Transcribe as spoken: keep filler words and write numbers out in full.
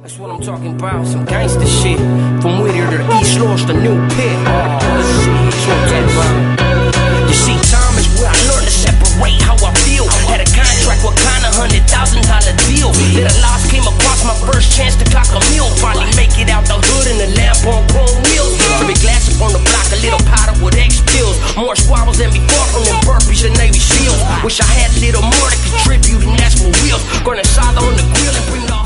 That's what I'm talking about, some gangster shit. From Whittier to the East Lost a new pit. Oh, shit, that's what I'm talking about. You see, time is where I learned to separate how I feel. Had a contract with kinda hundred thousand dollar deal. That a loss came across my first chance to clock a meal. Finally make it out the hood in the lamp on chrome wheels. To be glass up on the block, a little powder with X pills. More squabbles than before from them burpees and Navy SEALs. Wish I had a little more to contribute, and that's for real. Gonna solder on the grill and bring the